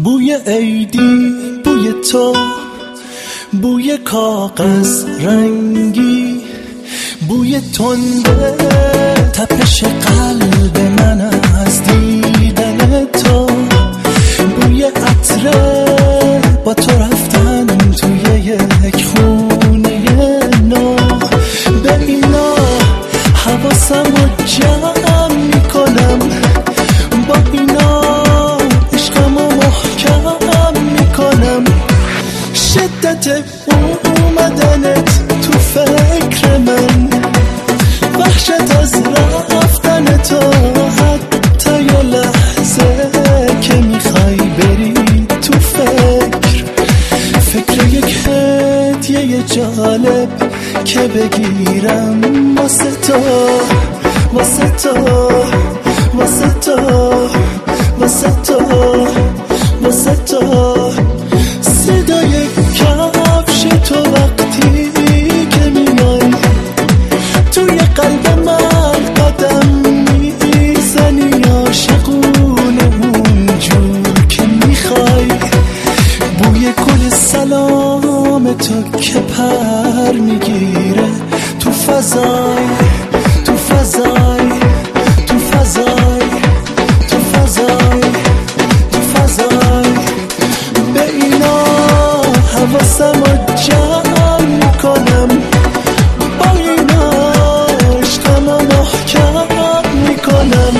بوی عیدی، بوی تو، بوی کاغذ رنگی، بوی تنده تپش قلب من از دیدن تو، بوی عطره با تو رفتن توی یک خونه نو. به اینا حواسم رو جمع میکنم، با اینا عشقم رو محکم میکنم. شدت اومدنت تو فکر من، وحشت از رفتن تو، حتی یه لحظه که میخوای بری تو فکر یک هدیه جالب که بگیرم واسه تو، واسه تو، واسه تو، واسه تو، واسه تو. صدای کفش تو وقتی که میای توی قلب من قدم میزنی، عاشقونه اونجور که میخوای. بوی گل سلام تو که پر میگیره تو فضای، تو فضای، تو فضای، تو فضای، تو فضای. به اینا حواسم رو جمع میکنم، با اینا عشقم رو محکم میکنم.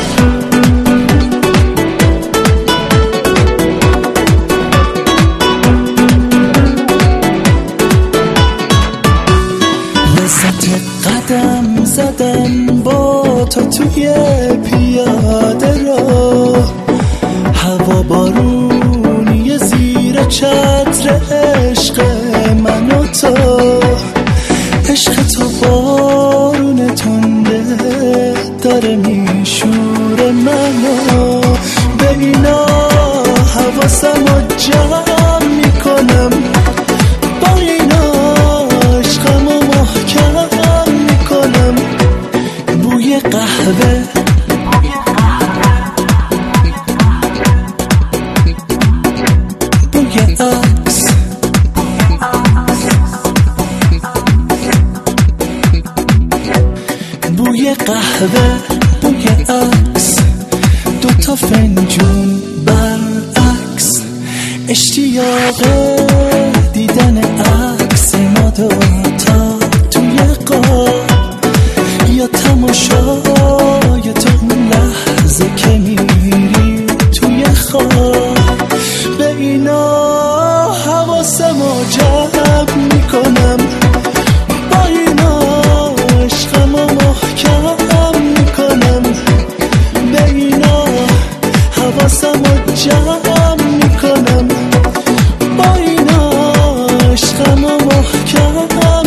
لذت قدم زدن با تو توی پیاده رو، هوا بارونی زیر چتر عشق من و تو. عشق تو بارون تنده داره میشوره منو. به اینا حواسم رو جمع میکنم، با اینا عشقم رو محکم میکنم. بوی قهوه، بوی عکس، بوی قهوه، بوی عکس، دوتا فنجون برعکس. اشتیاق دیدن عکس ما دوتا توی قاب، یا تماشای تو اون لحظه که میری توی خواب. به اینا حواسم رو جمع میکنم، با اینا عشقم رو محکم میکنم. به اینا حواسم رو جمع میکنم، با اینا عشقم رو محکم